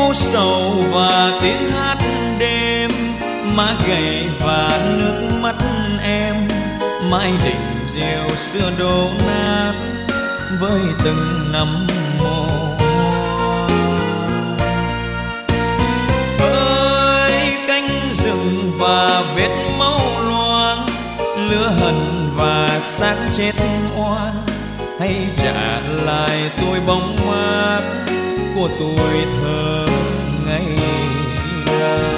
âu sầu và tiếng hát đêm, má gầy và nước mắt em, mái đình rượu xưa đổ nát với từng năm mồ. Hỡi cánh rừng và vết máu loang, lửa hận và xác chết oan, hãy trả lại tôi bóng mát của tuổi thơ ngày nào.